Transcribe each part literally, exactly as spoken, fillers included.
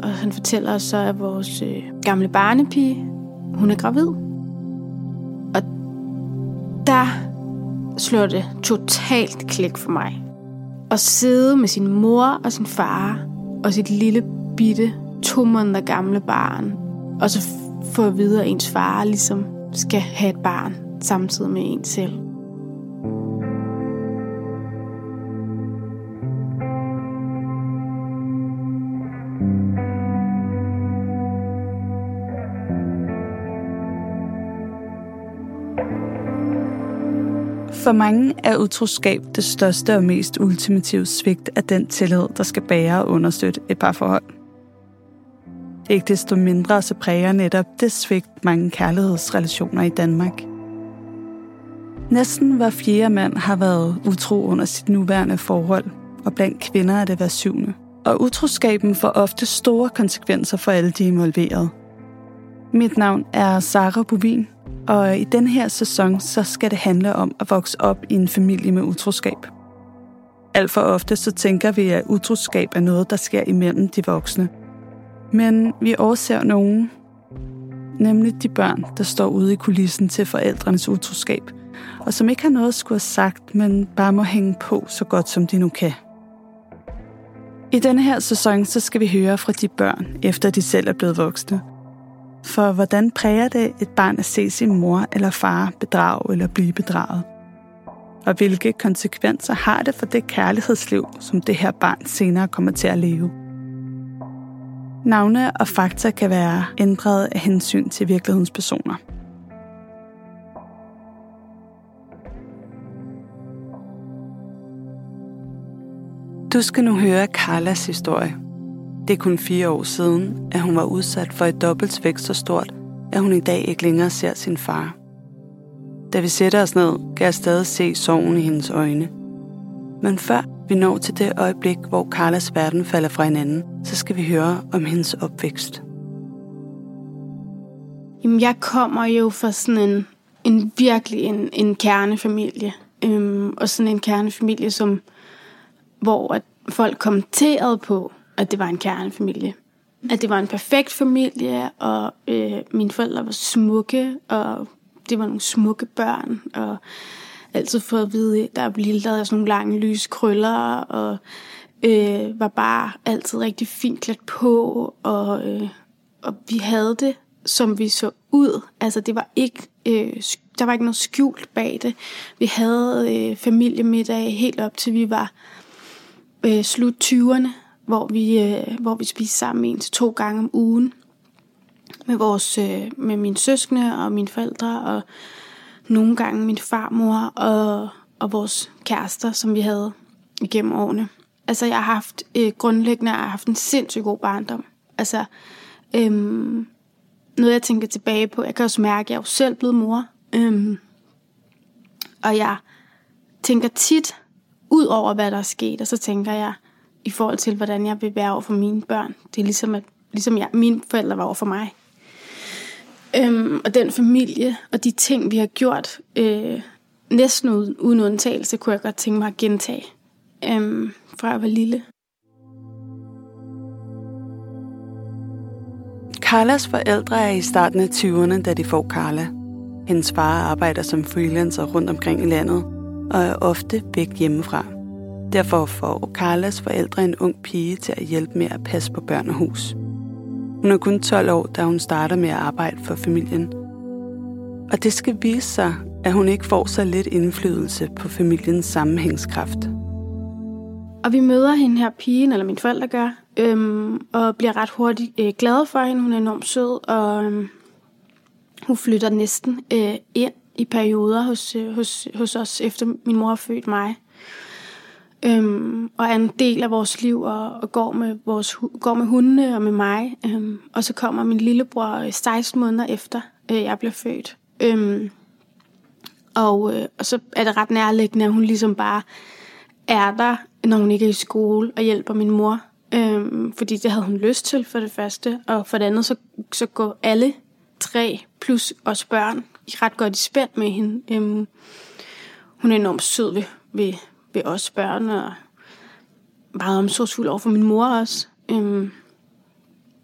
og han fortæller os så, at vores øh, gamle barnepige, hun er gravid. Og der slår det totalt klik for mig. At sidde med sin mor og sin far og sit lille bitte to måneder gamle barn, og så få at vide, at ens far ligesom skal have et barn samtidig med en selv. For mange er utroskab det største og mest ultimative svigt af den tillid, der skal bære og understøtte et parforhold. Ikke desto mindre så præger netop det svigt mange kærlighedsrelationer i Danmark. Næsten hver fjerde mand har været utro under sit nuværende forhold, og blandt kvinder er det hver syvende. Og utroskaben får ofte store konsekvenser for alle de involverede. Mit navn er Sara Bovin, og i den her sæson så skal det handle om at vokse op i en familie med utroskab. Alt for ofte så tænker vi, at utroskab er noget, der sker imellem de voksne. Men vi overser nogen, nemlig de børn, der står ude i kulissen til forældrenes utroskab, og som ikke har noget at skulle have sagt, men bare må hænge på så godt som de nu kan. I denne her sæson så skal vi høre fra de børn, efter de selv er blevet voksne. For hvordan præger det et barn at se sin mor eller far bedrage eller blive bedraget? Og hvilke konsekvenser har det for det kærlighedsliv, som det her barn senere kommer til at leve? Navne og fakta kan være ændret af hensyn til virkelighedens personer. Du skal nu høre Carlas historie. Det er kun fire år siden, at hun var udsat for et dobbelt svigt så stort, at hun i dag ikke længere ser sin far. Da vi sætter os ned, kan jeg stadig se sorgen i hendes øjne. Men før vi når til det øjeblik, hvor Carlas verden falder fra hinanden, så skal vi høre om hendes opvækst. Jamen, jeg kommer jo fra sådan en, en virkelig en, en kernefamilie. Øhm, og sådan en kernefamilie, som, hvor at folk kommenterede på, at det var en kernefamilie. At det var en perfekt familie, og øh, mine forældre var smukke, og det var nogle smukke børn, og altid fået at vide, der blev lavet sådan nogle lange lyse krøller, og øh, var bare altid rigtig fint klædt på, og, øh, og vi havde det, som vi så ud. Altså det var ikke, øh, der var ikke noget skjult bag det. Vi havde øh, familiemiddag helt op til vi var øh, slut tyverne, hvor vi, øh, hvor vi spiste sammen en til to gange om ugen med, vores, øh, med mine søskende og mine forældre, og nogle gange min farmor og, og vores kærester, som vi havde igennem årene. Altså jeg har haft øh, grundlæggende, jeg har haft en sindssygt god barndom. Altså øhm, noget jeg tænker tilbage på, jeg kan også mærke, at jeg er jo selv blevet mor. Øhm, og jeg tænker tit ud over, hvad der er sket, og så tænker jeg, i forhold til, hvordan jeg vil være over for mine børn. Det er ligesom, at ligesom jeg, mine forældre var over for mig. Øhm, og den familie, og de ting, vi har gjort, øh, næsten uden, uden undtagelse, kunne jeg godt tænke mig at gentage, øhm, fra jeg var lille. Carlas forældre er i starten af tyverne, da de får Carla. Hendes far arbejder som freelancer rundt omkring i landet, og er ofte væk hjemmefra. Derfor får Carlas forældre en ung pige til at hjælpe med at passe på børn og hus. Hun er kun tolv år, da hun starter med at arbejde for familien. Og det skal vise sig, at hun ikke får så lidt indflydelse på familiens sammenhængskraft. Og vi møder hende her pigen, eller mine forældre gør, øhm, og bliver ret hurtigt øh, glade for hende. Hun er enormt sød, og øhm, hun flytter næsten øh, ind i perioder hos, øh, hos, hos os, efter min mor har født mig. Øhm, og er en del af vores liv, og, og går, med vores, går med hundene og med mig. Øhm, og så kommer min lillebror seksten måneder efter, øh, jeg bliver født. Øhm, og, øh, og så er det ret nærliggende, at hun ligesom bare er der, når hun ikke er i skole, og hjælper min mor. Øhm, fordi det havde hun lyst til, for det første. Og for det andet, så, så går alle tre, plus os børn, ret godt i spænd med hende. Øhm, hun er enormt sød ved, ved, ved os børn, og meget omsorgsfuld over for min mor også. Øhm,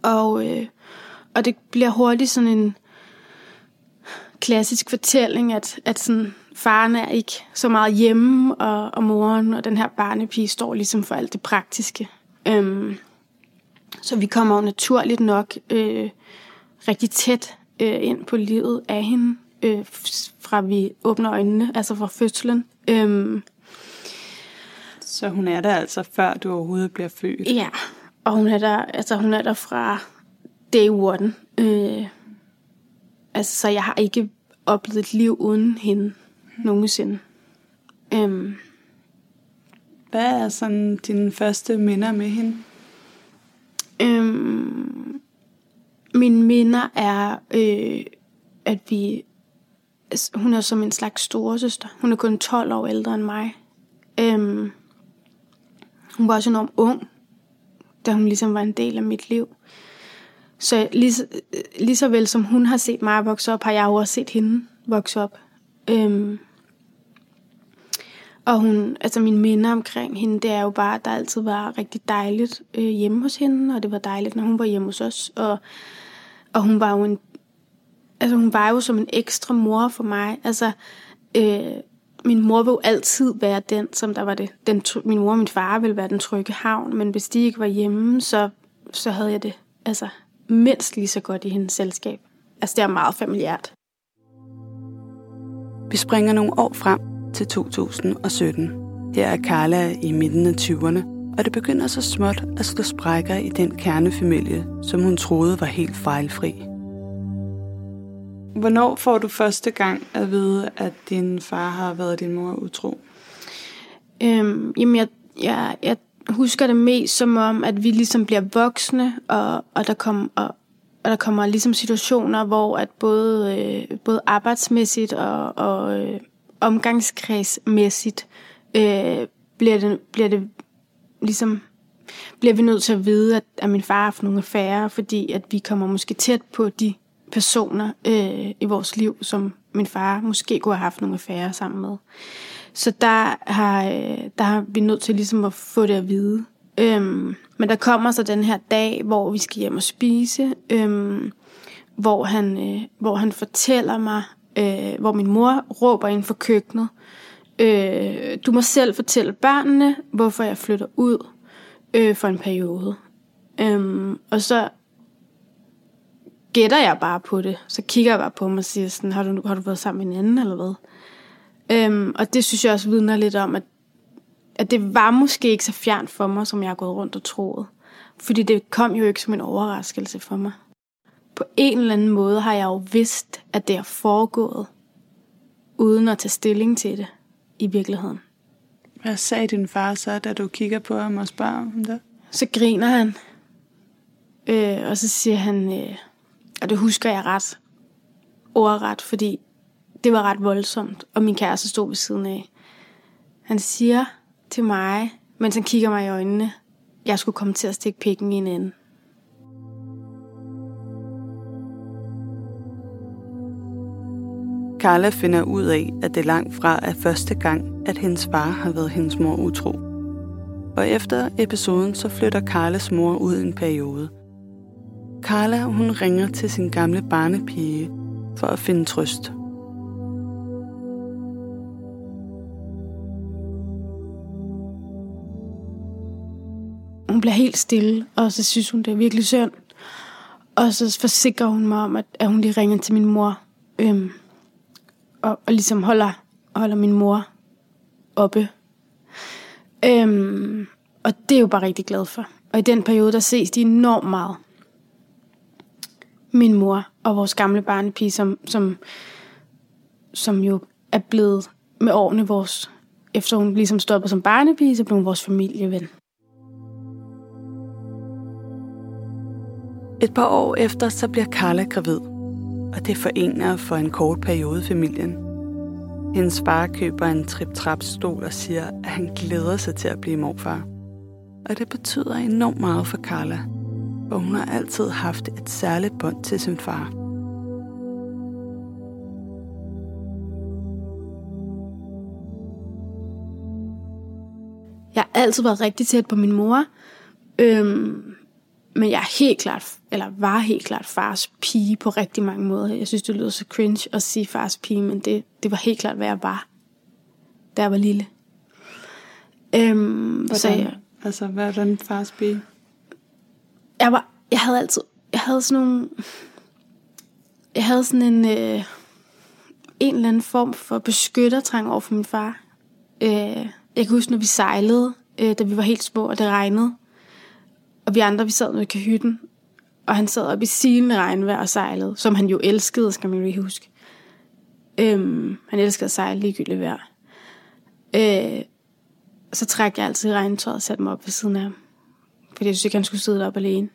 Og, øh, og det bliver hurtigt sådan en klassisk fortælling, at, at sådan, faren er ikke så meget hjemme, og, og moren og den her barnepige står ligesom for alt det praktiske. Øhm, så vi kommer jo naturligt nok øh, rigtig tæt øh, ind på livet af hende, øh, fra vi åbner øjnene, altså fra fødslen. Øhm, så hun er der altså før du overhovedet bliver født? Ja, og hun er der, altså hun er der fra day one. Øh, altså, så jeg har ikke oplevet et liv uden hende nogensinde. Øhm. Hvad er sådan dine første minder med hende? Øhm, mine minder er, øh, at vi... Altså, hun er som en slags storesøster. Hun er kun tolv år ældre end mig. Øhm, hun var også enormt ung, da hun ligesom var en del af mit liv. Så lige, lige så vel som hun har set mig vokse op, har jeg jo også set hende vokse op. Øhm, og hun, altså mine minder omkring hende, det er jo bare, at der altid var rigtig dejligt øh, hjemme hos hende, og det var dejligt, når hun var hjemme hos os. Og, og hun var jo en, altså hun var jo som en ekstra mor for mig. Altså, øh, min mor vil jo altid være den, som der var det. Den, min mor og min far ville være den trygge havn, men hvis de ikke var hjemme, så, så havde jeg det altså mindst lige så godt i hendes selskab. Altså, det er meget familiært. Vi springer nogle år frem til to tusind og sytten. Her er Carla i midten af tyverne, og det begynder så småt at slå sprækker i den kernefamilie, som hun troede var helt fejlfri. Hvornår får du første gang at vide, at din far har været din mor utro? Øhm, jamen, jeg, jeg, jeg husker det mest som om, at vi ligesom bliver voksne, og, og, der, kom, og, og der kommer ligesom situationer, hvor at både, øh, både arbejdsmæssigt og, og øh, omgangskredsmæssigt øh, bliver, det, bliver det ligesom bliver vi nødt til at vide, at, at min far har haft nogle affærer, fordi at vi kommer måske tæt på de personer øh, i vores liv, som min far måske kunne have haft nogle affærer sammen med. Så der har, øh, der har vi nødt til ligesom at få det at vide. Øhm, men der kommer så den her dag, hvor vi skal hjem og spise, øhm, hvor, han, øh, hvor han fortæller mig, øh, hvor min mor råber ind for køkkenet, øh, du må selv fortælle børnene, hvorfor jeg flytter ud øh, for en periode. Øhm, og så gætter jeg bare på det. Så kigger jeg bare på mig og siger sådan, har du, har du været sammen med en anden, eller hvad? Øhm, og det synes jeg også vidner lidt om, at, at det var måske ikke så fjernt for mig, som jeg har gået rundt og troet. Fordi det kom jo ikke som en overraskelse for mig. På en eller anden måde har jeg jo vidst, at det er foregået, uden at tage stilling til det i virkeligheden. Hvad sagde din far så, da du kigger på ham og spørger om det? Så griner han, øh, og så siger han, øh, og det husker jeg ret ordret, fordi det var ret voldsomt, og min kæreste stod ved siden af. Han siger til mig, mens han kigger mig i øjnene, jeg skulle komme til at stikke pikken i en ende. Carla finder ud af, at det langt fra er første gang, at hendes far har været hendes mor utro. Og efter episoden, så flytter Carlas mor ud en periode. Carla, hun ringer til sin gamle barnepige for at finde trøst. Hun bliver helt stille, og så synes hun, det er virkelig synd. Og så forsikrer hun mig om, at, at hun lige ringer til min mor, øhm, og, og ligesom holder, holder min mor oppe. Øhm, og det er jeg jo bare rigtig glad for. Og i den periode, der ses de enormt meget. Min mor og vores gamle barnepige, som, som, som jo er blevet med årene vores... Efter hun ligesom stoppede som barnepige, så blev hun vores familieven. Et par år efter, så bliver Carla gravid, og det forener for en kort periode familien. Hendes far køber en trip-trap-stol og siger, at han glæder sig til at blive morfar. Og det betyder enormt meget for Carla, og hun har altid haft et særligt bånd til sin far. Jeg har altid været rigtig tæt på min mor, øhm, men jeg er helt klart, eller var helt klart fars pige på rigtig mange måder. Jeg synes, det lyder så cringe at sige fars pige, men det, det var helt klart, hvad jeg var, da jeg var lille. Øhm, hvordan, så jeg, altså, hvordan fars pige? Jeg var, jeg havde altid, jeg havde sådan nogle, jeg havde sådan en, øh, en eller anden form for beskyttertrang over for min far. Øh, jeg kan huske, når vi sejlede, øh, da vi var helt små, og det regnede. Og vi andre, vi sad ved kahytten, og han sad oppe i silende regnvejr og sejlede, som han jo elskede, skal man jo huske. Øhm, han elskede at sejle ligegyldigt vejr. Øh, så trak jeg altid i regntøjet og satte mig op ved siden af ham. Fordi jeg synes ikke, han skulle sidde deroppe alene.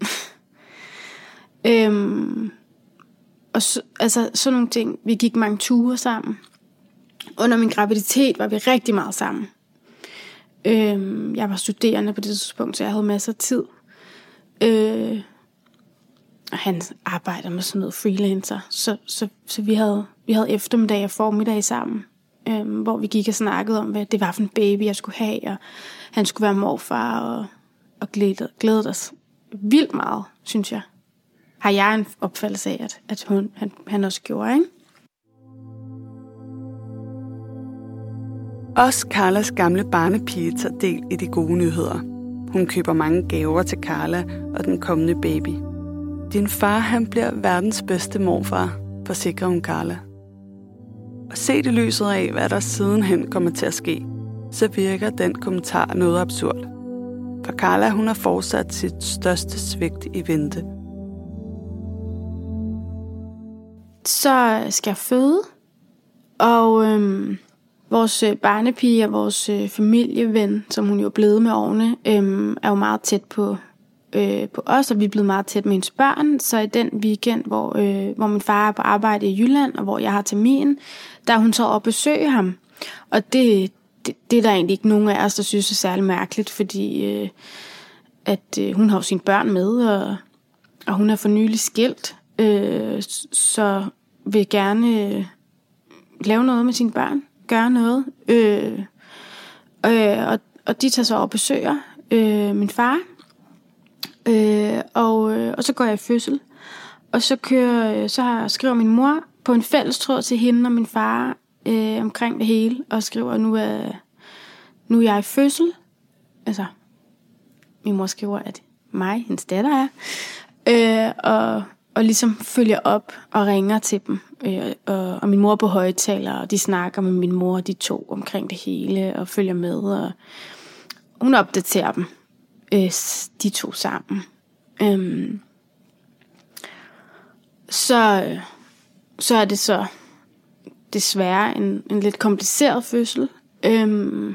øhm, og så, altså sådan nogle ting. Vi gik mange ture sammen. Under min graviditet var vi rigtig meget sammen. Øhm, jeg var studerende på det tidspunkt, så jeg havde masser af tid. Øh, og han arbejder med sådan noget freelancer. Så, så, så vi, havde, vi havde eftermiddag og formiddag sammen. Øh, hvor vi gik og snakkede om, hvad det var for en baby, jeg skulle have. Og han skulle være morfar og, og glædede, glædede os vildt meget, synes jeg. Har jeg en opfattelse af, at, at hun, han, han også gjorde, ikke? Også Carlas gamle barnepige tager del i de gode nyheder. Hun køber mange gaver til Carla og den kommende baby. Din far, han bliver verdens bedste morfar, forsikrer hun Carla. Og set i lyset af, hvad der sidenhen kommer til at ske, så virker den kommentar noget absurd. For Carla, hun har fortsat sit største svigt i vente. Så skal jeg føde, og øhm, vores barnepige og vores øh, familieven, som hun jo er blevet med årene, øhm, er jo meget tæt på, øh, på os, og vi er blevet meget tæt med hendes børn. Så i den weekend, hvor, øh, hvor min far er på arbejde i Jylland, og hvor jeg har termin, der er hun så op og besøge ham. Og det, det, det er der egentlig ikke nogen af os, der synes er særlig mærkeligt, fordi øh, at øh, hun har jo sine børn med, og, og hun er for nylig skilt, øh, så vil gerne øh, lave noget med sine børn, gøre noget. Øh, øh, og, og de tager så op og besøger øh, min far, øh, og, øh, og så går jeg i fødsel. Og så, kører, så har, skriver min mor på en fælles tråd til hende og min far øh, omkring det hele, og skriver, nu er, nu er jeg i fødsel. Altså, min mor skriver, at mig, hendes datter er, øh, og, og ligesom følger op og ringer til dem. Øh, og, og min mor på højtaler, og de snakker med min mor, de to omkring det hele, og følger med, og hun opdaterer dem, øh, de to sammen. Øh, så, så er det så desværre en, en lidt kompliceret fødsel. Øhm,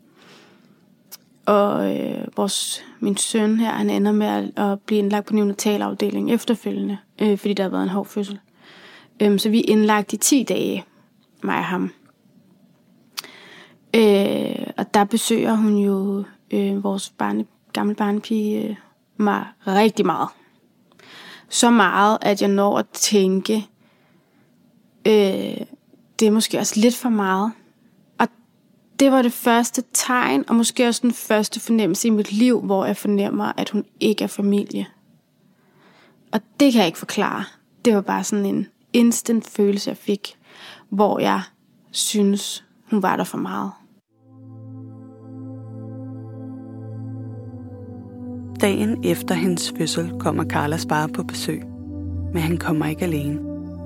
og øh, vores, min søn her, han ender med at, at blive indlagt på neonatalafdeling efterfølgende, øh, fordi der har været en hård fødsel. Øhm, så vi er indlagt i ti dage, mig og ham. Øh, og der besøger hun jo øh, vores barne, gamle barnepige øh, mig rigtig meget. Så meget, at jeg når at tænke, øh, det er måske også lidt for meget. Og det var det første tegn, og måske også den første fornemmelse i mit liv, hvor jeg fornemmer, at hun ikke er familie. Og det kan jeg ikke forklare. Det var bare sådan en instant følelse, jeg fik, hvor jeg synes, hun var der for meget. Dagen efter hendes fødsel kommer Carlas far på besøg, men han kommer ikke alene.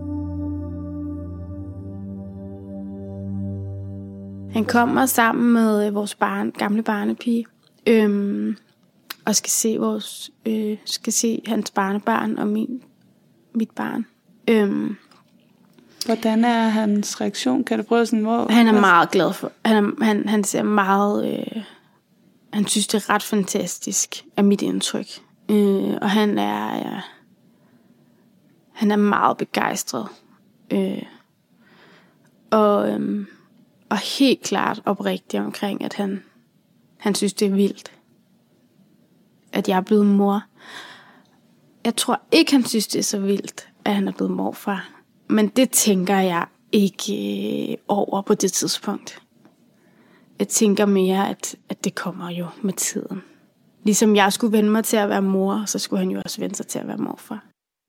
Han kommer sammen med vores barn, gamle barnepige, øhm, og skal se vores, øh, skal se hans barnebarn og min, mit barn. Øhm, Hvordan er hans reaktion? Kan du prøve sådan, hvor... Han er meget glad for. Han, er, han, han ser meget. Øh, han synes det er ret fantastisk, er mit indtryk. Øh, og han er, ja, han er meget begejstret. Øh, og øh, og helt klart oprigtig omkring, at han, han synes, det er vildt, at jeg er blevet mor. Jeg tror ikke, han synes, det er så vildt, at han er blevet morfar. Men det tænker jeg ikke øh, over på det tidspunkt. Jeg tænker mere, at, at det kommer jo med tiden. ligesom jeg skulle vende mig til at være mor, så skulle han jo også vende sig til at være morfar.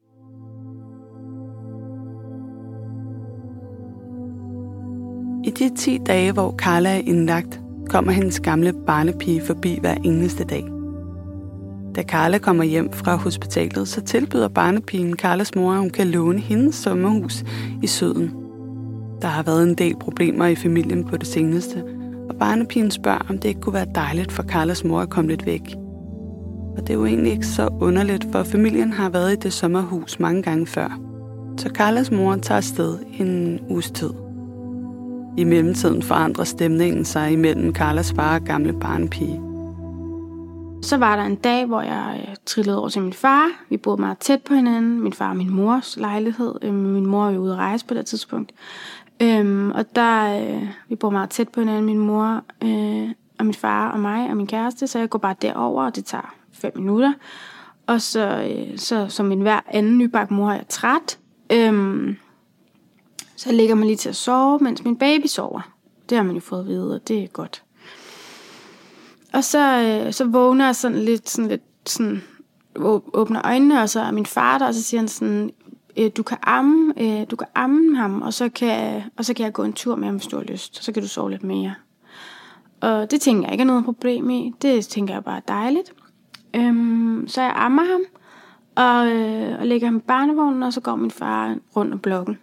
I de ti dage, hvor Carla er indlagt, kommer hendes gamle barnepige forbi hver eneste dag. Da Carla kommer hjem fra hospitalet, så tilbyder barnepigen Carlas mor, at hun kan låne hendes sommerhus i Syden. Der har været en del problemer i familien på det seneste, og barnepigen spørger, om det ikke kunne være dejligt for Carlas mor at komme lidt væk. Og det er jo egentlig ikke så underligt, for familien har været i det sommerhus mange gange før. Så Carlas mor tager afsted en uges tid. I mellemtiden forandrer stemningen sig imellem Carlas far og gamle barnepige. Så var der en dag, hvor jeg trillede over til min far. Vi boede meget tæt på hinanden. Min far og min mors lejlighed. Min mor var jo ude at rejse på det tidspunkt. Øhm, og der, øh, vi bor meget tæt på hinanden, min mor øh, og min far og mig og min kæreste, så jeg går bare derover, og det tager fem minutter. Og så, øh, så som en hver anden nybagt mor er jeg træt. Øhm, så jeg lægger mig lige til at sove, mens min baby sover. Det har man jo fået at vide, og det er godt. Og så, øh, så vågner jeg sådan lidt, sådan lidt sådan, åbner øjnene, og så er min far der, og så siger han sådan, du kan amme, du kan amme ham, og så kan, og så kan jeg gå en tur med ham, hvis du har lyst. Så kan du sove lidt mere. Og det tænker jeg ikke er noget problem i. Det tænker jeg bare er dejligt. Øhm, så jeg ammer ham, og, og lægger ham i barnevognen, og så går min far rundt om blokken.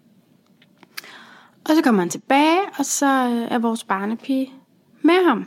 Og så kommer han tilbage, og så er vores barnepige med ham.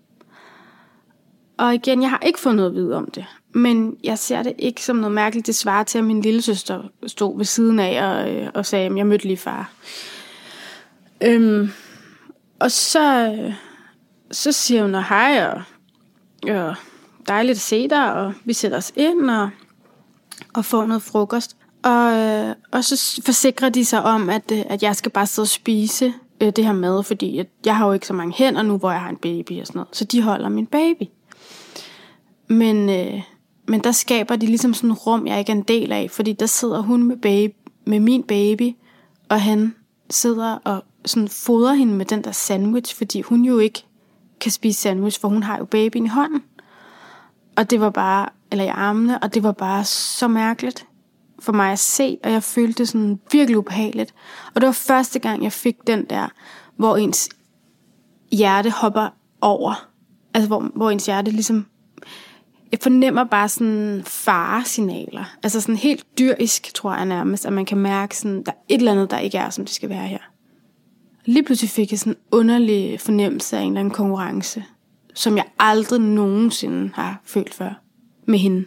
Og igen, jeg har ikke fået noget at vide om det. Men jeg ser det ikke som noget mærkeligt. Det svarer til, at min lille søster stod ved siden af og, og sagde, at jeg mødte lige far. Øhm, og så, så siger hun hej, og, og dejligt at se dig, og vi sætter os ind og, og får noget frokost. Og, og så forsikrer de sig om, at, at jeg skal bare sidde og spise det her mad, fordi at jeg har jo ikke så mange hænder nu, hvor jeg har en baby og sådan noget. Så de holder min baby. Men, øh, men der skaber de ligesom sådan et rum, jeg ikke er en del af, fordi der sidder hun med, baby, med min baby, og han sidder og sådan fodrer hende med den der sandwich, fordi hun jo ikke kan spise sandwich, for hun har jo babyen i hånden. Og det var bare, eller i armene, og det var bare så mærkeligt for mig at se, og jeg følte det sådan virkelig ubehageligt. Og det var første gang, jeg fik den der, hvor ens hjerte hopper over. Altså hvor, hvor ens hjerte ligesom, jeg fornemmer bare sådan faresignaler. Altså sådan helt dyrisk, tror jeg nærmest, at man kan mærke sådan, der er et eller andet, der ikke er, som det skal være her. Lige pludselig fik jeg sådan en underlig fornemmelse af en eller anden konkurrence, som jeg aldrig nogensinde har følt før med hende.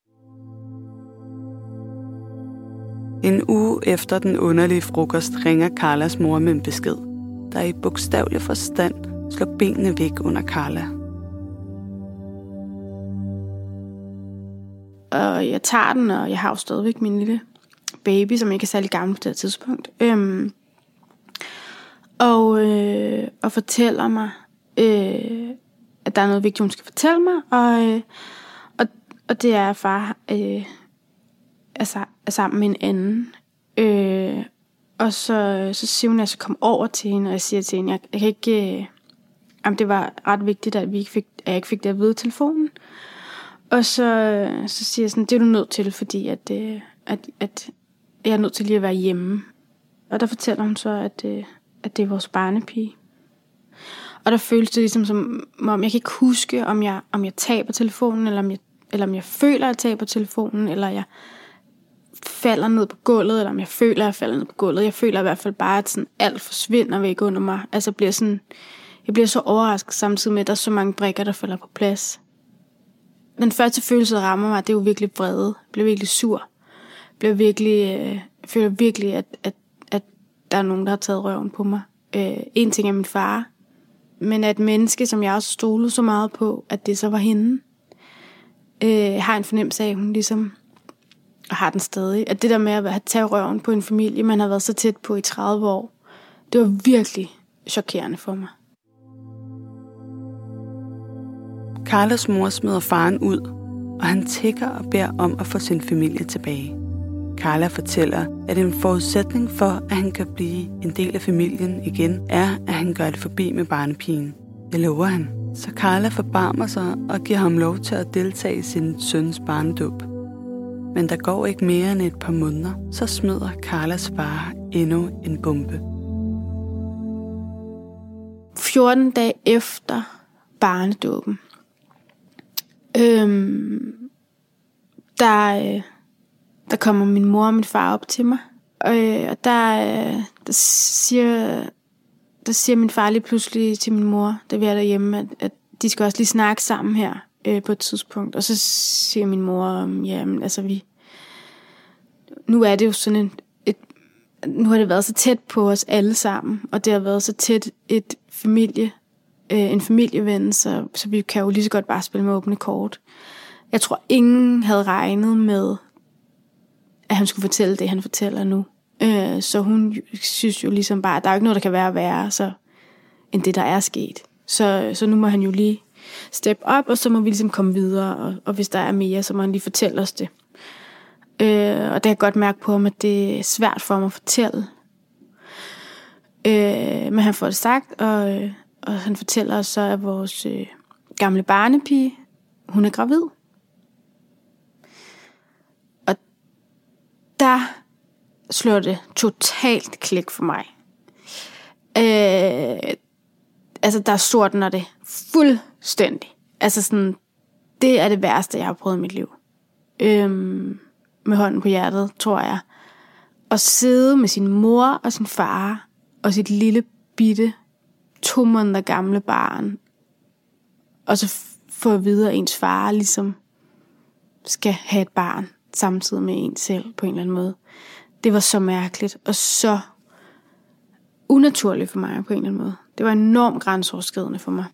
En uge efter den underlige frokost ringer Carlas mor med en besked, der i bogstavelig forstand slår benene væk under Carla. Og jeg tager den, og jeg har jo stadigvæk min lille baby, som ikke er særlig gammel på det tidspunkt. Øhm, og, øh, og fortæller mig, øh, at der er noget vigtigt, hun skal fortælle mig. Og, øh, og, og det er, at far øh, er, er sammen med en anden. Øh, og så, så siger hun, at jeg skal komme over til hende, og jeg siger til hende, jeg, jeg kan ikke... Øh, jamen, det var ret vigtigt, at, vi ikke fik, at jeg ikke fik det at vide i telefonen. Og så, så siger jeg sådan, det er du nødt til, fordi at, at, at jeg er nødt til lige at være hjemme. Og der fortæller hun så, at, at det er vores barnepige. Og der føles det ligesom som om, jeg kan ikke huske, om jeg, om jeg taber telefonen, eller om, jeg, eller om jeg føler, at jeg taber telefonen, eller jeg falder ned på gulvet, eller om jeg føler, at jeg falder ned på gulvet. Jeg føler i hvert fald bare, at sådan alt forsvinder væk under mig. Altså bliver sådan, jeg bliver så overrasket samtidig med, at der er så mange brikker, der falder på plads. Den første følelse, der rammer mig, det er jo virkelig vrede. Jeg bliver virkelig sur. Jeg bliver virkelig, øh, jeg føler virkelig, at, at, at der er nogen, der har taget røven på mig. Øh, en ting er min far, men at et menneske, som jeg også stolede så meget på, at det så var hende, øh, har en fornemmelse af, at hun ligesom, og har den stadig, at det der med at have taget røven på en familie, man har været så tæt på i tredive år, det var virkelig chokerende for mig. Carlas mor smider faren ud, og han tigger og beder om at få sin familie tilbage. Carla fortæller, at en forudsætning for, at han kan blive en del af familien igen, er, at han gør det forbi med barnepigen. Det lover han. Så Carla forbarmer sig og giver ham lov til at deltage i sin søns barnedåb. Men der går ikke mere end et par måneder, så smider Carlas far endnu en bombe. fjorten dage efter barnedåben, øhm, der, øh, der kommer min mor og min far op til mig. Øh, og der, øh, der, siger, der siger min far lige pludselig til min mor, da vi er derhjemme, at, at de skal også lige snakke sammen her øh, på et tidspunkt. Og så siger min mor, jamen altså vi, nu er det jo sådan en, et, nu har det været så tæt på os alle sammen, og det har været så tæt et familie, øh, en familieven, så, så vi kan jo lige så godt bare spille med åbne kort. Jeg tror, ingen havde regnet med, at han skulle fortælle det, han fortæller nu. Øh, så hun synes jo ligesom bare, at der er ikke noget, der kan være værre, så, end det, der er sket. Så, så nu må han jo lige steppe op, og så må vi ligesom komme videre, og, og hvis der er mere, så må han lige fortælle os det. Øh, og det kan jeg godt mærke på ham, at det er svært for ham at fortælle. Øh, men han får det sagt, og, og han fortæller os så, at vores øh, gamle barnepige, hun er gravid. Og der slår det totalt klik for mig. Øh, altså, der sortner det fuldstændig. Altså sådan, det er det værste, jeg har prøvet i mit liv. Øh, med hånden på hjertet, tror jeg. At sidde med sin mor og sin far og sit lille bitte to måneder gamle barn, og så få at vide, at ens far ligesom skal have et barn samtidig med en selv på en eller anden måde. Det var så mærkeligt og så unaturligt for mig på en eller anden måde. Det var enormt grænseoverskridende for mig.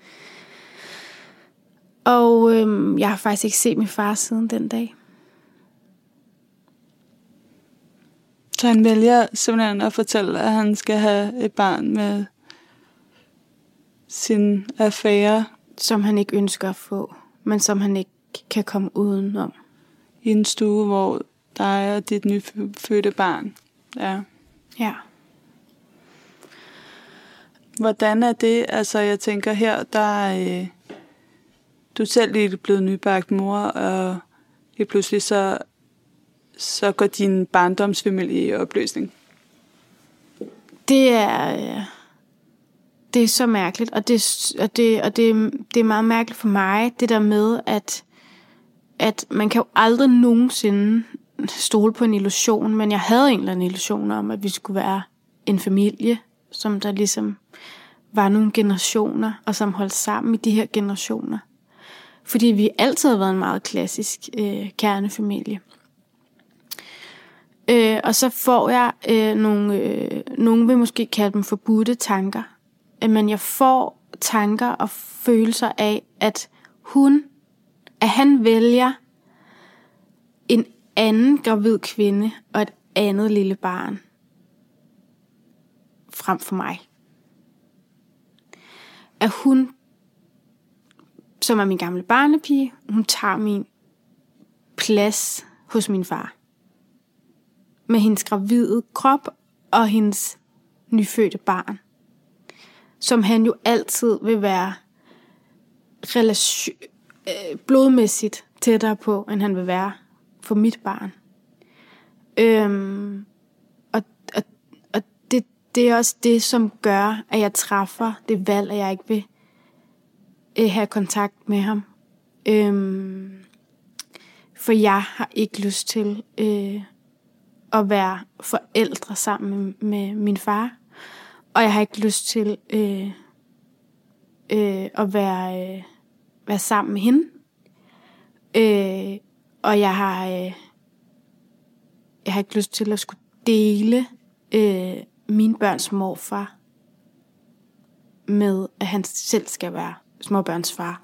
Og øhm, jeg har faktisk ikke set min far siden den dag. Så han vælger simpelthen at fortælle, at han skal have et barn med sin affære, som han ikke ønsker at få, men som han ikke kan komme udenom. I en stue, hvor der er dit nyfødte barn. Ja. Ja. Hvordan er det? Altså, jeg tænker her, der er øh, du er selv lige blevet nybagt mor, og lige pludselig så, så går din barndomsfamilie i opløsning. Det er, øh, det er så mærkeligt, og det, og det, og det, det er meget mærkeligt for mig, det der med, at, at man kan jo aldrig nogensinde stole på en illusion, men jeg havde en eller anden illusion om, at vi skulle være en familie, som der ligesom var nogle generationer, og som holdt sammen i de her generationer. Fordi vi altid har været en meget klassisk øh, kernefamilie. Øh, og så får jeg øh, nogle, øh, nogle vil måske kalde dem forbudte tanker, øh, men jeg får tanker og følelser af, at hun, at han vælger en anden gravid kvinde og et andet lille barn frem for mig. At hun, som er min gamle barnepige, hun tager min plads hos min far. Med hendes gravide krop og hendes nyfødte barn. Som han jo altid vil være relation, øh, blodmæssigt tættere på, end han vil være for mit barn. Øhm, og og, og det, det er også det, som gør, at jeg træffer det valg, at jeg ikke vil øh, have kontakt med ham. Øhm, for jeg har ikke lyst til øh, at være forældre sammen med, med min far. Og jeg har ikke lyst til øh, øh, at være, øh, være sammen med hende. Øh, og jeg har, øh, jeg har ikke lyst til at skulle dele øh, mine børns morfar med, at han selv skal være småbørns far.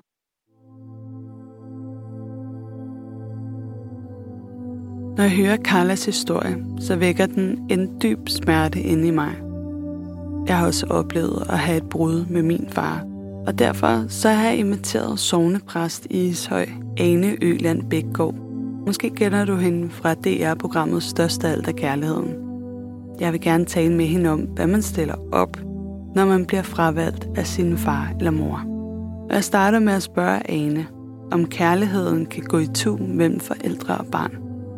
Når jeg hører Carlas historie, så vækker den en dyb smerte inde i mig. Jeg har også oplevet at have et brud med min far, og derfor så har jeg inviteret sognepræst i Ishøj, Ane Øland Bækgaard. Måske kender du hende fra D R-programmet Størst af alt af kærligheden. Jeg vil gerne tale med hende om, hvad man stiller op, når man bliver fravalgt af sin far eller mor. Og jeg starter med at spørge Ane, om kærligheden kan gå i tu mellem forældre og barn.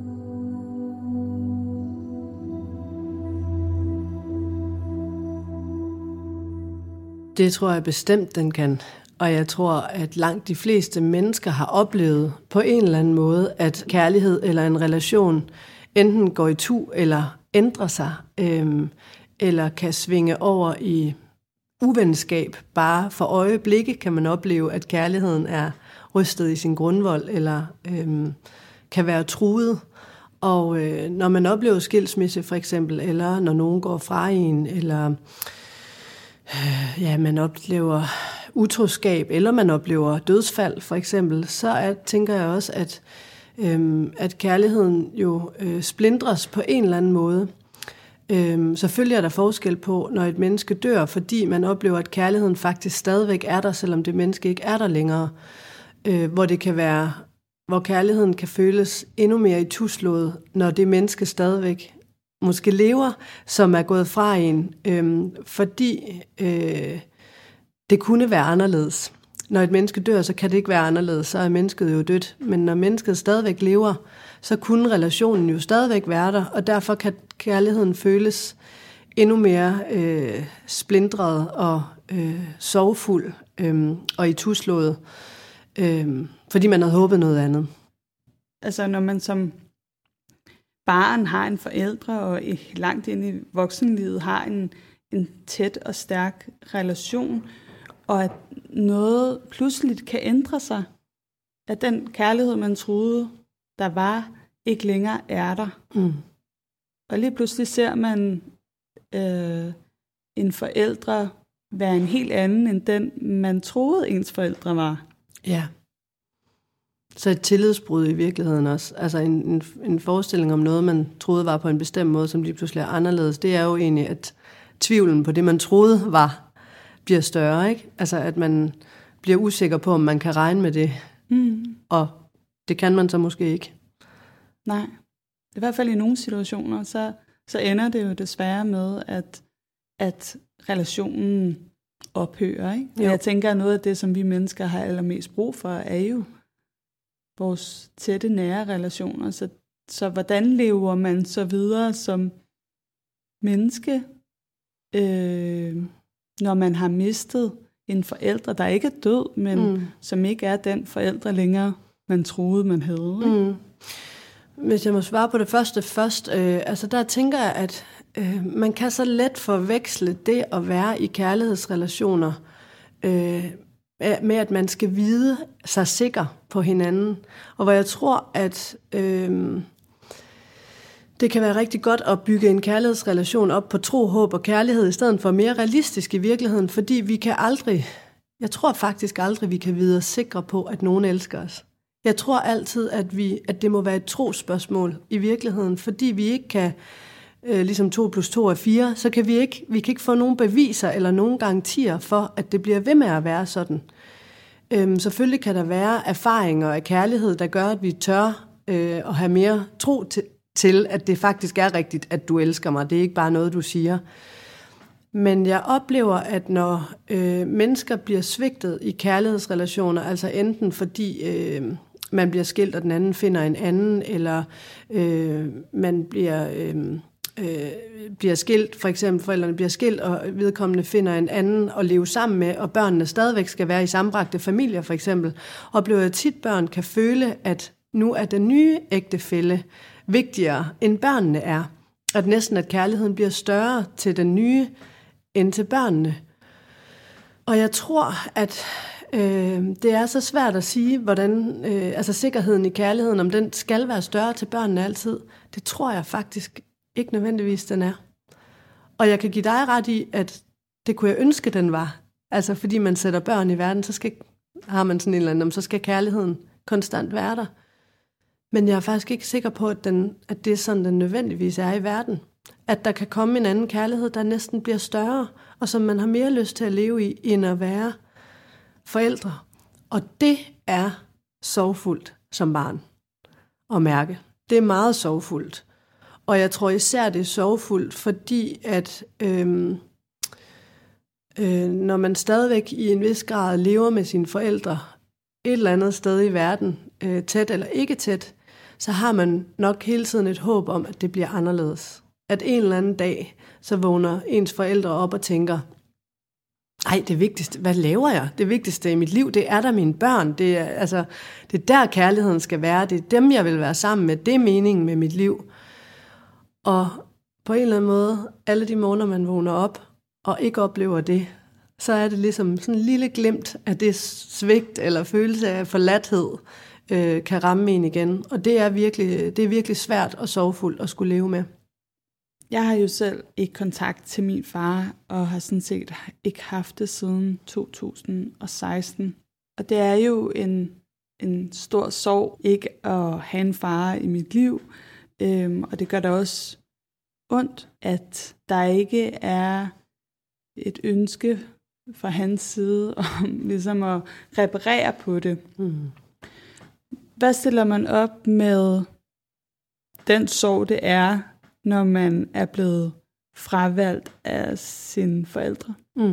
Det tror jeg bestemt, den kan. Og jeg tror, at langt de fleste mennesker har oplevet på en eller anden måde, at kærlighed eller en relation enten går i tu eller ændrer sig, øhm, eller kan svinge over i uvenskab. Bare for øjeblikke kan man opleve, at kærligheden er rystet i sin grundvold, eller øhm, kan være truet. Og øh, når man oplever skilsmisse for eksempel, eller når nogen går fra en, eller øh, ja, man oplever utroskab, eller man oplever dødsfald for eksempel, så er, tænker jeg også, at, øhm, at kærligheden jo øh, splindres på en eller anden måde. Øhm, selvfølgelig er der forskel på, når et menneske dør, fordi man oplever, at kærligheden faktisk stadigvæk er der, selvom det menneske ikke er der længere. Øh, hvor det kan være, hvor kærligheden kan føles endnu mere ituslået, når det menneske stadigvæk måske lever, som er gået fra en, øhm, fordi øh, det kunne være anderledes. Når et menneske dør, så kan det ikke være anderledes, så er mennesket jo dødt. Men når mennesket stadigvæk lever, så kunne relationen jo stadigvæk være der, og derfor kan kærligheden føles endnu mere øh, splindret og øh, sorgfuld øh, og ituslået, øh, fordi man havde håbet noget andet. Altså når man som barn har en forældre, og langt ind i voksenlivet har en, en tæt og stærk relation, og at noget pludseligt kan ændre sig, at den kærlighed, man troede, der var, ikke længere er der. Mm. Og lige pludselig ser man øh, en forældre være en helt anden, end den, man troede, ens forældre var. Ja. Så et tillidsbrud i virkeligheden også. Altså en, en, en forestilling om noget, man troede var på en bestemt måde, som lige pludselig er anderledes. Det er jo egentlig, at tvivlen på det, man troede var, bliver større, ikke? Altså at man bliver usikker på, om man kan regne med det. Mm. Og det kan man så måske ikke. Nej. I hvert fald i nogle situationer, så, så ender det jo desværre med, at, at relationen ophører, ikke? Og jeg tænker, at noget af det, som vi mennesker har allermest brug for, er jo vores tætte, nære relationer. Så, så hvordan lever man så videre som menneske, øh, når man har mistet en forælder, der ikke er død, men mm. som ikke er den forældre længere, man troede, man havde. Mm. Hvis jeg må svare på det første først, øh, altså der tænker jeg, at øh, man kan så let forveksle det at være i kærlighedsrelationer øh, med, at man skal vide sig sikker på hinanden. Og hvor jeg tror, at øh, det kan være rigtig godt at bygge en kærlighedsrelation op på tro, håb og kærlighed, i stedet for mere realistisk i virkeligheden, fordi vi kan aldrig, jeg tror faktisk aldrig, vi kan vide os sikre på, at nogen elsker os. Jeg tror altid, at, vi, at det må være et trospørgsmål i virkeligheden, fordi vi ikke kan, øh, ligesom to plus to er fire, så kan vi ikke, vi kan ikke få nogen beviser eller nogen garantier for, at det bliver ved med at være sådan. Øhm, selvfølgelig kan der være erfaringer af kærlighed, der gør, at vi tør øh, at have mere tro til, til, at det faktisk er rigtigt, at du elsker mig. Det er ikke bare noget, du siger. Men jeg oplever, at når øh, mennesker bliver svigtet i kærlighedsrelationer, altså enten fordi øh, man bliver skilt, og den anden finder en anden, eller øh, man bliver, øh, øh, bliver skilt, for eksempel forældrene bliver skilt, og vedkommende finder en anden at leve sammen med, og børnene stadigvæk skal være i sammenbragte familier, for eksempel, oplever jeg, at tit børn kan føle, at nu er den nye ægtefælle vigtigere, end børnene er. At næsten, at kærligheden bliver større til den nye, end til børnene. Og jeg tror, at øh, det er så svært at sige, hvordan øh, altså sikkerheden i kærligheden, om den skal være større til børnene altid. Det tror jeg faktisk ikke nødvendigvis, den er. Og jeg kan give dig ret i, at det kunne jeg ønske, den var. Altså fordi man sætter børn i verden, så skal, har man sådan en eller anden, så skal kærligheden konstant være der. Men jeg er faktisk ikke sikker på, at, den, at det er sådan, den nødvendigvis er i verden. At der kan komme en anden kærlighed, der næsten bliver større, og som man har mere lyst til at leve i, end at være forældre. Og det er sorgfuldt som barn at mærke. Det er meget sorgfuldt. Og jeg tror især, det er sorgfuldt, fordi at, øhm, øh, når man stadigvæk i en vis grad lever med sine forældre et eller andet sted i verden, øh, tæt eller ikke tæt, så har man nok hele tiden et håb om, at det bliver anderledes. At en eller anden dag, så vågner ens forældre op og tænker, ej, det vigtigste, hvad laver jeg? Det vigtigste i mit liv, det er da mine børn. Det er, altså, det er der kærligheden skal være. Det er dem, jeg vil være sammen med. Det er meningen med mit liv. Og på en eller anden måde, alle de måneder, man vågner op og ikke oplever det, så er det ligesom sådan en lille glimt af det svigt eller følelse af forladthed, øh, kan ramme en igen. Og det er virkelig, det er virkelig svært og sorgfuldt at skulle leve med. Jeg har jo selv ikke kontakt til min far, og har sådan set ikke haft det siden to tusind og seksten. Og det er jo en, en stor sorg ikke at have en far i mit liv. Øhm, og det gør da også ondt, at der ikke er et ønske fra hans side om ligesom at reparere på det. Mm. Hvad stiller man op med den sorg, det er, når man er blevet fravalgt af sine forældre? Mm.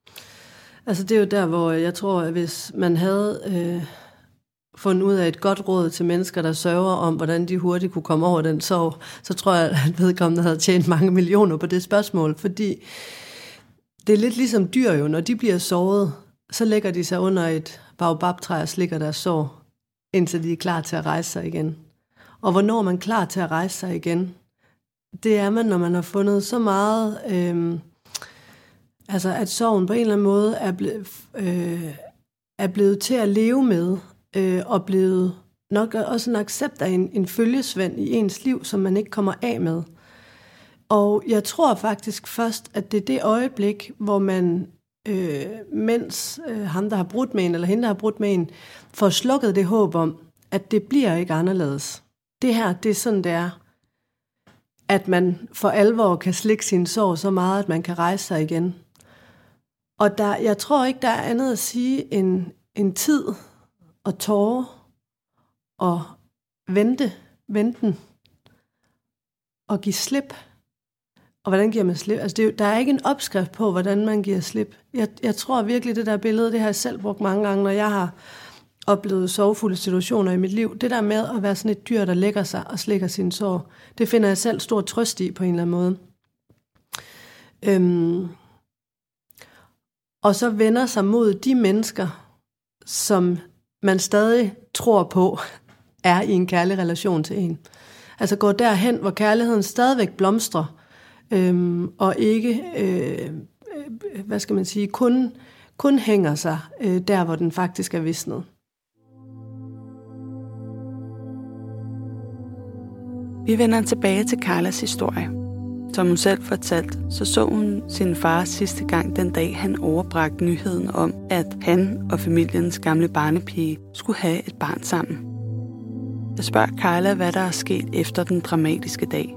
Altså det er jo der, hvor jeg tror, at hvis man havde øh, fundet ud af et godt råd til mennesker, der sørger om, hvordan de hurtigt kunne komme over den sorg, så tror jeg, at vedkommende havde tjent mange millioner på det spørgsmål, fordi det er lidt ligesom dyr jo, når de bliver såret, så lægger de sig under et baobabtræ og slikker deres sår, indtil de er klar til at rejse sig igen. Og hvornår er man klar til at rejse sig igen? Det er man, når man har fundet så meget, øh, altså at sorgen på en eller anden måde er, ble, øh, er blevet til at leve med, øh, og blevet nok også en accept af en, en følgesvend i ens liv, som man ikke kommer af med. Og jeg tror faktisk først, at det er det øjeblik, hvor man, øh, mens øh, ham, der har brudt med en, eller hende, der har brudt med en, får slukket det håb om, at det bliver ikke anderledes. Det her, det er sådan, det er. At man for alvor kan slikke sin sorg så meget, at man kan rejse sig igen. Og der, jeg tror ikke, der er andet at sige end, end tid og tårer og vente, venten og give slip. Og hvordan giver man slip? Altså det er jo, der er ikke en opskrift på, hvordan man giver slip. Jeg, jeg tror virkelig, det der billede, det har jeg selv brugt mange gange, når jeg har oplevet sorgfulde situationer i mit liv. Det der med at være sådan et dyr, der lægger sig og slikker sin sorg, det finder jeg selv stor trøst i på en eller anden måde. Øhm, og så vender sig mod de mennesker, som man stadig tror på, er i en kærlig relation til en. Altså går derhen, hvor kærligheden stadigvæk blomstrer, øhm, og ikke, øh, hvad skal man sige, kun, kun hænger sig øh, der, hvor den faktisk er visnet. Vi vender tilbage til Carlas historie. Som hun selv fortalte, så så hun sin far sidste gang den dag, han overbragte nyheden om, at han og familiens gamle barnepige skulle have et barn sammen. Jeg spørger Carla, hvad der er sket efter den dramatiske dag.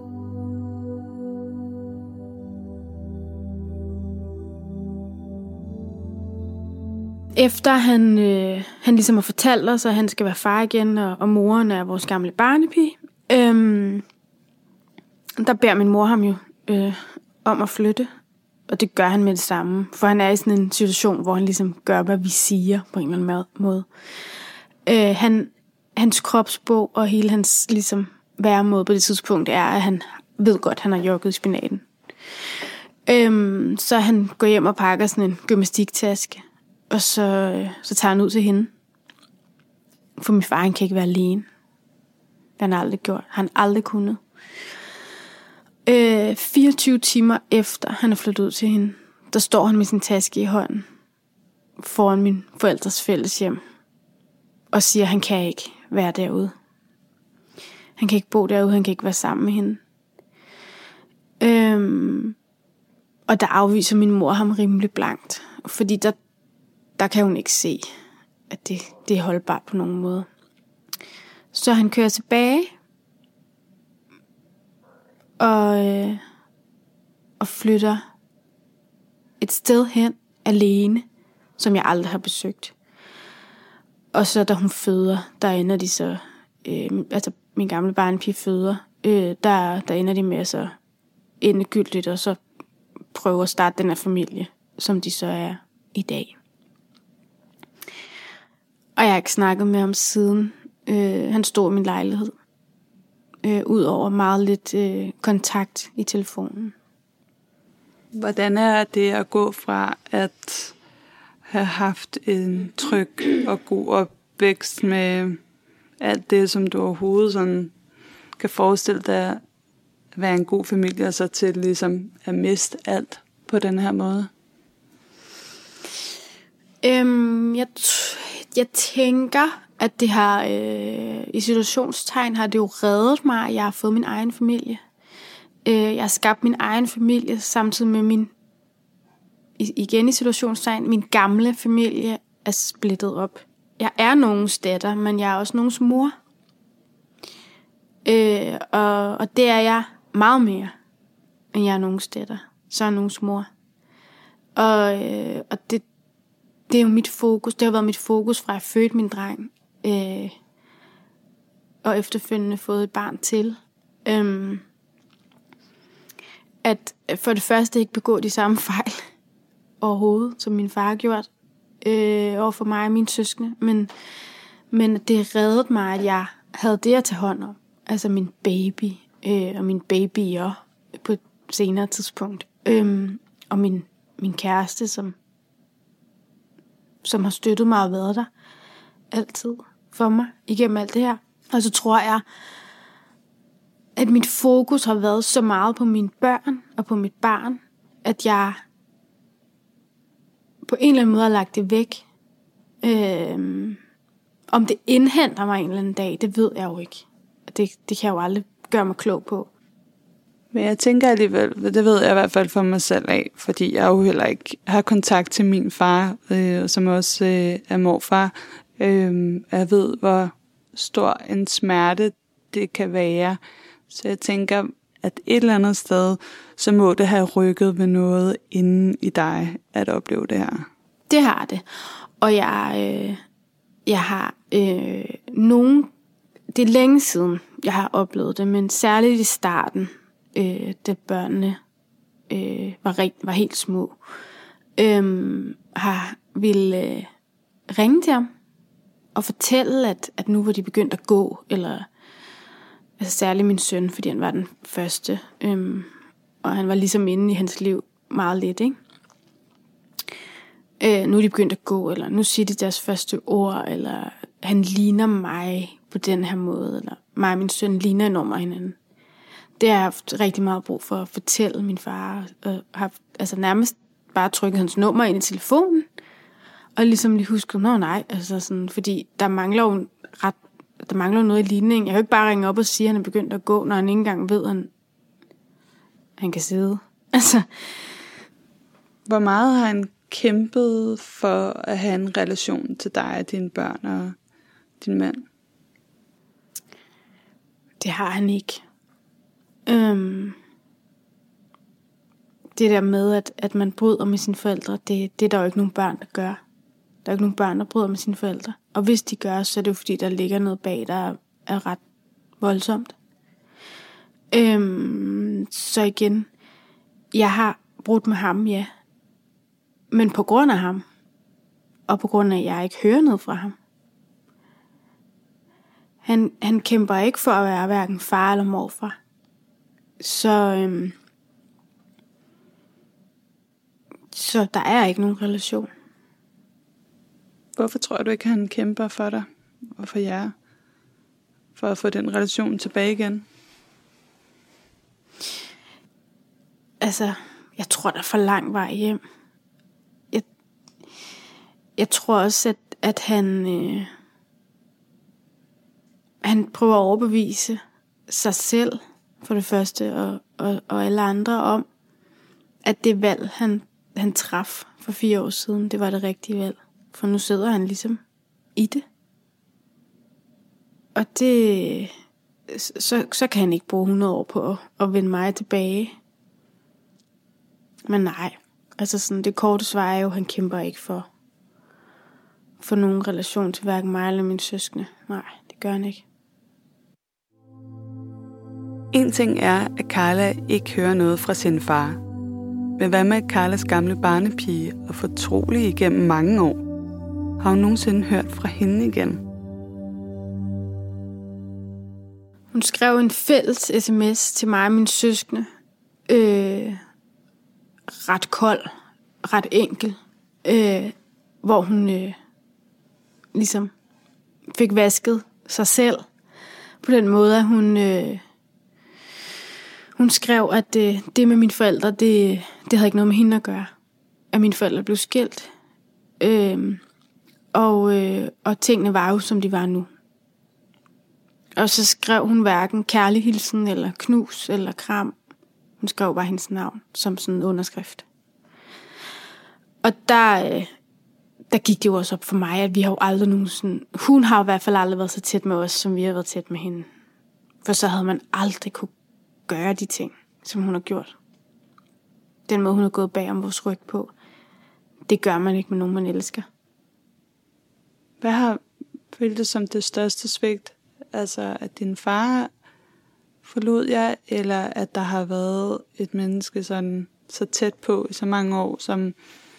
Efter han, øh, han ligesom har fortalt os, at han skal være far igen, og, og moren er vores gamle barnepige, øhm, der beder min mor ham jo øh, om at flytte, og det gør han med det samme, for han er i sådan en situation, hvor han ligesom gør, hvad vi siger på en eller anden måde. Øh, han, hans kropsbog og hele hans ligesom væremåde på det tidspunkt er, at han ved godt, at han har jogget i spinaten. Øhm, så han går hjem og pakker sådan en gymnastiktaske, og så, så tager han ud til hende. For min far, han kan ikke være alene. Det har han aldrig gjort. Han har aldrig kunnet. Øh, fireogtyve timer efter han er flyttet ud til hende, der står han med sin taske i hånden foran min forældres fælles hjem og siger, at han kan ikke være derude. Han kan ikke bo derude, han kan ikke være sammen med hende. Øhm, og der afviser min mor ham rimelig blankt, fordi der, der kan hun ikke se, at det, det er holdbart på nogen måde. Så han kører tilbage og, øh, og flytter et sted hen alene, som jeg aldrig har besøgt. Og så da hun føder, der ender de så, øh, altså min gamle barnepige føder, øh, der, der ender de med så endegyldigt, og så prøve at starte den her familie som de så er i dag. Og jeg har ikke snakket med ham siden. Øh, han stod i min lejlighed. Øh, Udover meget lidt øh, kontakt i telefonen. Hvordan er det at gå fra at have haft en tryg og god opvækst med alt det, som du overhovedet sådan kan forestille dig at være en god familie, og så til ligesom at miste alt på den her måde? Øhm, jeg, t- jeg tænker, at det har, øh, i situationstegn har det jo reddet mig, at jeg har fået min egen familie. Øh, jeg har skabt min egen familie, samtidig med min, igen i situationstegn, min gamle familie er splittet op. Jeg er nogens datter, men jeg er også nogens mor. Øh, og, og det er jeg meget mere, end jeg er nogens datter. Så er jeg nogens mor. Og, øh, og det, det er jo mit fokus. Det har været mit fokus fra jeg fødte min dreng. Øh, og efterfølgende fået et barn til. Øh, at for det første ikke begå de samme fejl overhovedet, som min far har gjort øh, over for mig og mine søskende. Men, men det reddede mig, at jeg havde det at tage hånd om. Altså min baby øh, og mine babyer på et senere tidspunkt. Øh, og min, min kæreste, som, som har støttet mig og været der altid for mig igennem alt det her. Og så tror jeg, at mit fokus har været så meget på mine børn og på mit barn, at jeg på en eller anden måde har lagt det væk. Øhm, om det indhenter mig en eller anden dag, det ved jeg jo ikke. Det, det kan jeg jo aldrig gøre mig klog på. Men jeg tænker alligevel, det ved jeg i hvert fald for mig selv af, fordi jeg jo heller ikke har kontakt til min far, øh, som også øh, er morfar. Øh, jeg ved, hvor stor en smerte det kan være. Så jeg tænker, at et eller andet sted, så må det have rykket ved noget inden i dig, at opleve det her. Det har det. Og jeg, øh, jeg har øh, nogen, det er længe siden, jeg har oplevet det, men særligt i starten, øh, da børnene øh, var, rigt, var helt små, øh, har ville øh, ringe til ham og fortælle, at, at nu var de begyndt at gå, eller altså særligt min søn, fordi han var den første, øhm, og han var ligesom inde i hans liv meget lidt, ikke? Øh, nu er de begyndt at gå, eller nu siger de deres første ord, eller han ligner mig på den her måde, eller mig og min søn ligner enormt hinanden. Det har jeg haft rigtig meget brug for at fortælle min far, og har altså nærmest bare trykket hans nummer ind i telefonen, og ligesom lige huske, nå nej, altså sådan, fordi der mangler jo ret Der mangler noget i ligningen. Jeg kan jo ikke bare ringe op og sige, at han er begyndt at gå, når han ikke engang ved, at han, han kan sidde. Altså. Hvor meget har han kæmpet for at have en relation til dig og dine børn og din mand? Det har han ikke. Øhm, det der med, at, at man bryder med sine forældre, det, det er der jo ikke nogen børn, der gør. Der er ikke nogen børn, der bryder med sine forældre. Og hvis de gør, så er det jo fordi, der ligger noget bag, der er, er ret voldsomt. Øhm, så igen, jeg har brudt med ham, ja. Men på grund af ham, og på grund af, at jeg ikke hører noget fra ham. Han, han kæmper ikke for at være hverken far eller morfar. Så, øhm, så der er ikke nogen relation. Hvorfor tror du ikke, han kæmper for dig og for jer? For at få den relation tilbage igen? Altså, jeg tror, der er for lang vej hjem. Jeg, jeg tror også, at, at han, øh, han prøver at overbevise sig selv, for det første, og, og, og alle andre om, at det valg, han, han traf for fire år siden, det var det rigtige valg. For nu sidder han ligesom i det. Og det, så, så kan han ikke bruge hundrede år på at, at vende mig tilbage. Men nej, altså sådan det korte svar er jo, han kæmper ikke for, for nogen relation til hverken mig eller mine søskende. Nej, det gør han ikke. En ting er, at Carla ikke hører noget fra sin far. Men hvad med Carlas gamle barnepige og fortrolige igennem mange år? Har hun nogensinde hørt fra hende igen? Hun skrev en fælles sms til mig og mine søskende. Øh, ret kold, ret enkel. Øh, hvor hun øh, ligesom fik vasket sig selv. På den måde, at hun, øh, hun skrev, at øh, det med mine forældre, det, det havde ikke noget med hende at gøre. At mine forældre blev skilt. Øh, og, øh, og tingene var jo, som de var nu. Og så skrev hun hverken kærlig hilsen, eller knus, eller kram. Hun skrev bare hendes navn, som sådan en underskrift. Og der, øh, der gik det jo også op for mig, at vi har jo aldrig nogen sådan... Hun har i hvert fald aldrig været så tæt med os, som vi har været tæt med hende. For så havde man aldrig kunne gøre de ting, som hun har gjort. Den måde, hun har gået bag om vores ryg på, det gør man ikke med nogen, man elsker. Hvad har føltes som det største svigt? Altså, at din far forlod jer, eller at der har været et menneske sådan så tæt på i så mange år, som...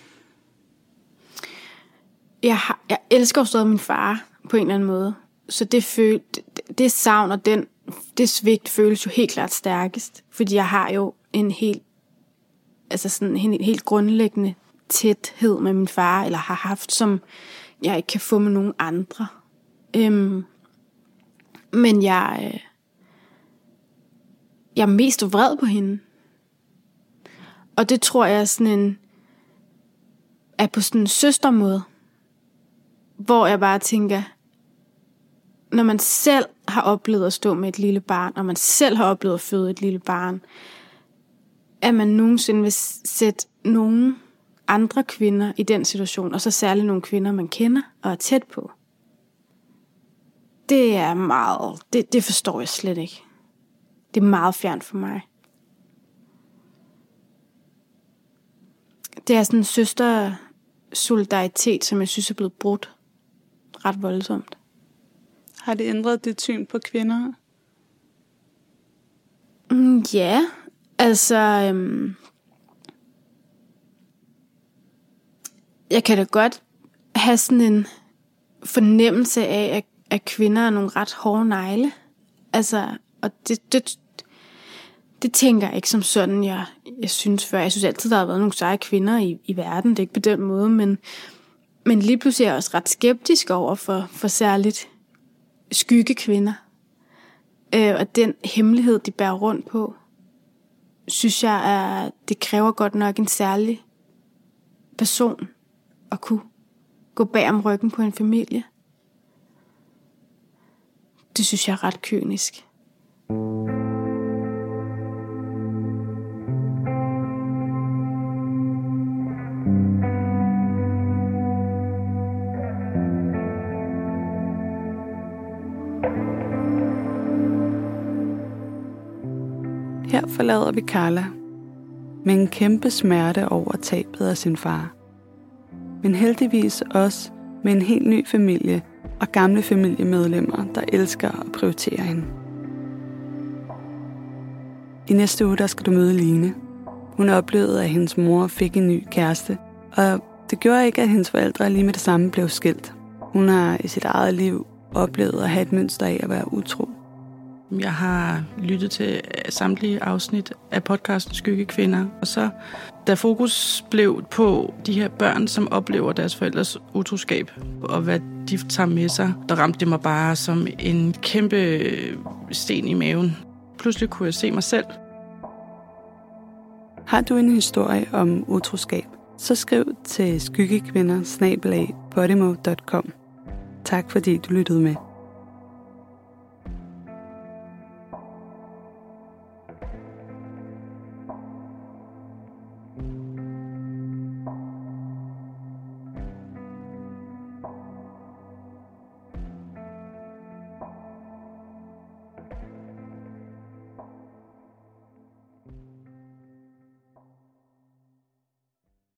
Jeg, har, jeg elsker jo stadig min far på en eller anden måde. Så det, føl, det, det savn og den, det svigt føles jo helt klart stærkest. Fordi jeg har jo en helt, altså sådan en helt grundlæggende tæthed med min far, eller har haft, som jeg ikke kan få med nogen andre. Øhm, men jeg, øh, jeg er mest vred på hende. Og det tror jeg er sådan en, er på sådan en søstermåde. Hvor jeg bare tænker, når man selv har oplevet at stå med et lille barn, og man selv har oplevet at føde et lille barn, at man nogensinde vil sætte nogle andre kvinder i den situation, og så særligt nogle kvinder, man kender og er tæt på. Det er meget, det, det forstår jeg slet ikke. Det er meget fjernt for mig. Det er sådan en søster solidaritet, som jeg synes er blevet brudt ret voldsomt. Har det ændret dit syn på kvinder? Mm, ja, altså... Øhm, jeg kan da godt have sådan en fornemmelse af, at, at kvinder er nogle ret hårde negle. Altså, og det, det, det tænker jeg ikke som sådan, jeg, jeg synes før. Jeg synes altid, der har været nogle seje kvinder i, i verden. Det er ikke på den måde, men, men lige pludselig er jeg også ret skeptisk over for, for særligt skyggekvinder. Øh, og den hemmelighed, de bærer rundt på, synes jeg, er, det kræver godt nok en særlig person at kunne gå bag om ryggen på en familie. Det synes jeg er ret kynisk. Her forlader vi Carla med en kæmpe smerte over tabet af sin far. Men heldigvis også med en helt ny familie og gamle familiemedlemmer, der elsker og prioriterer hende. I næste uge der skal du møde Line. Hun oplevede, at hendes mor fik en ny kæreste, og det gjorde ikke, at hendes forældre lige med det samme blev skilt. Hun har i sit eget liv oplevet at have et mønster af at være utro. Jeg har lyttet til samtlige afsnit af podcasten Skyggekvinder, og så da fokus blev på de her børn, som oplever deres forældres utroskab, og hvad de tager med sig, der ramte det mig bare som en kæmpe sten i maven. Pludselig kunne jeg se mig selv. Har du en historie om utroskab, så skriv til skyggekvinder snabel-a podimo punktum com. Tak fordi du lyttede med.